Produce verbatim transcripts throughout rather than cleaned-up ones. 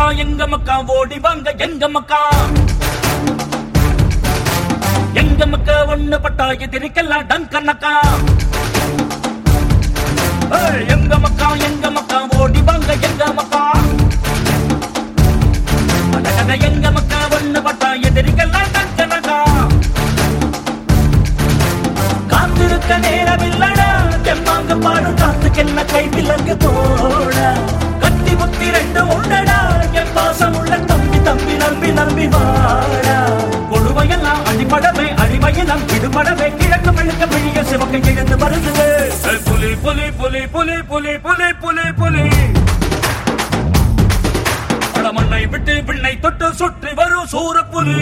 எங்க மக்கா ஓடி வாங்க எங்க மக்கா. எங்க மக்கா ஒண்ணு பட்டா எதிரிக்கெல்லாம் டங்கனக்கா. எங்க மக்கா எங்க மக்கா ஓடி வாங்க எங்க மக்கா. எங்க மக்கா ஒண்ணு பட்டா எதிரிக்கெல்லாம் டங்கனக்கா. காத்திருக்க நேரமில்லடா எம்மாங்க பாடும் காத்துக்கென்ன கை விலங்கு போட. கத்தி முத்தி ரெண்டு உண்டடா என் பாசம் உள்ள தம்பி தம்பி நம்பி நம்பி வாடா. கொடுமையெல்லாம் அடிபடவே அடிமையெல்லாம் விடுபடவே கிழக்கு மெழுக்க விழிய சிவக்க எழுந்து வருது. புலி புலி புலி புலி புலி புலி புலி புலி மண்ணை விட்டு விண்ணை தொட்டு சுற்றி வரும் சூர புலி.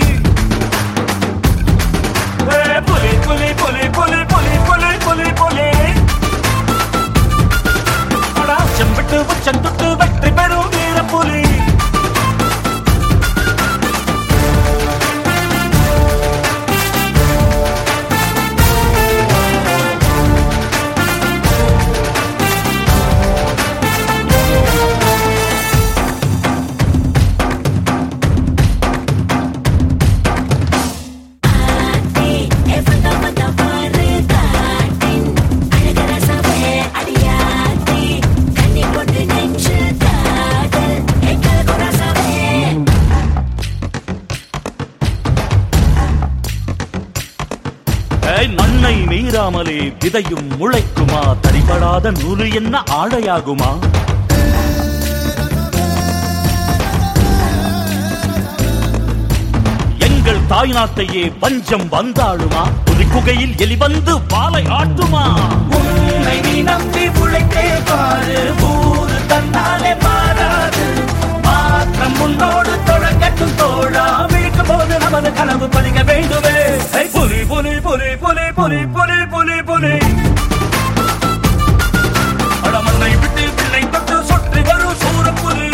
புலி புலி புலி புலி புலி புலி புலி புலி செம்பிட்டு உச்சம் தொட்டு வெற்றி பெறும் வீர புலி. மண்ணை மீறாமலே விதையும் முளைக்குமா. தடிபடாத நூறு என்ன ஆடையாகுமா. எங்கள் தாய்நாட்டையே பஞ்சம் வந்தாளுமா. ஒரு குகையில் எலி வந்து பாலை ஆட்டுமா. உன்னை நீ நம்பி உழைத்தே பாரு ஊரு தன்னாலே மாறாது. மாற்றம் முன்னோடு தொடங்கட்டும் தோழா. விழிக்கும் போது நமது கனவு பலிக்க வேண்டுமே. புலி புலி புலி புலி புலி புலி புலி புலி மண்ணை விட்டு பிள்ளை தொட்டு சுற்றி வரும் சூர புலி.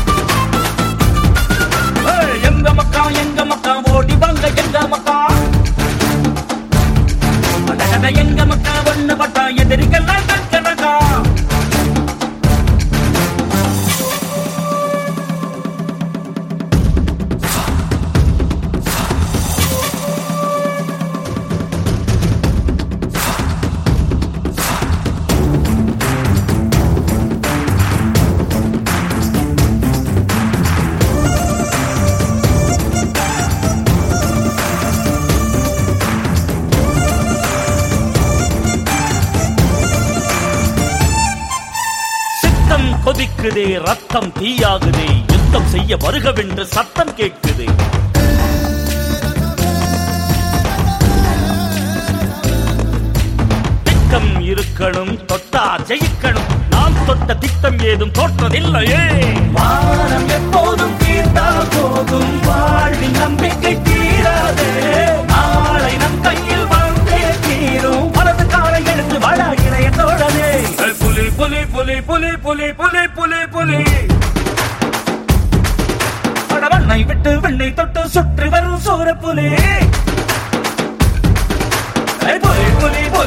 எங்க மக்கா எங்க மக்கா ஓடி வாங்க எங்க மக்கா. எங்க மக்கா ஒண்ணு பட்டா எதிரிகள்லாம் கணக்கா. கொதிக்குதே ரத்தம் தீயாகுதே. யுத்தம் செய்ய வருகவென்று சத்தம் கேட்குதே. திட்டம் இருக்கணும் தொட்டா ஜெயிக்கணும். நாம் தொட்ட திட்டம் ஏதும் தோற்றதில்லையே. வானம் எப்போதும் தீர்த்தா போகும் வாழ்வின் நம்பிக்கை தீராதே. நாளை நம் கையில் வாழ்ந்தே தீரும். வலது காலை எடுத்து வாழா இளைய தோழனே. புலி புலி புலி புலி புலி புலி புலி புலி மண்ணை விட்டு வெண்ணை தொட்டு சுற்றி வரும் சூர புலி. புலி புலி